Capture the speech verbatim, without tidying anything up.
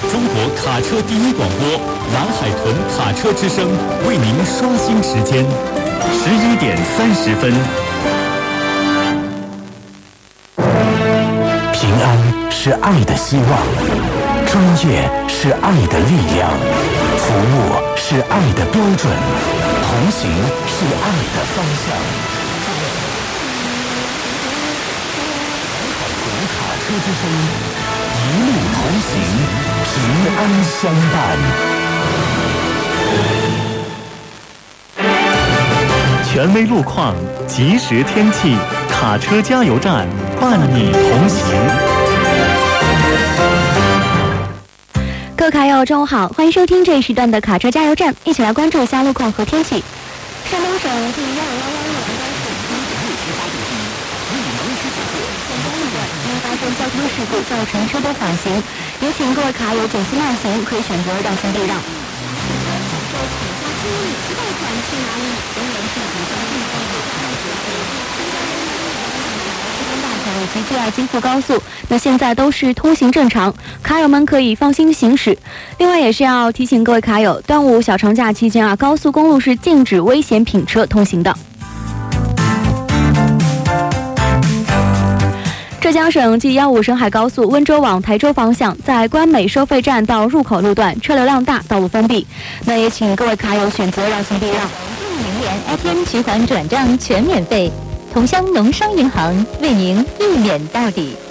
中国卡车第一广播蓝海豚卡车之声为您刷新时间，十一点三十分。 平安是爱的希望，专业是爱的力量，服务是爱的标准，同行是爱的方向。卡车之声，一路同行，平安相伴。 权威路况，及时天气，卡车加油站伴你同行。 各位卡友，中午好，欢迎收听这一时段的卡车加油站，一起来关注一下路况和天气。山东省近幺五幺幺路南关市因发生交通事故造成车多缓行，有请各位卡友减速慢行，可以选择绕行避让。以及 G 二京沪高速，那现在都是通行正常，卡友们可以放心行驶。另外也是要提醒各位卡友，端午小长假期间啊，高速公路是禁止危险品车通行的。浙江省 G 一五沈海高速温州往台州方向，在关美收费站到入口路段车流量大，道路封闭。那也请各位卡友选择绕行避让。 明联 A T M 取款转账全免费，同乡农商银行为您一免到底。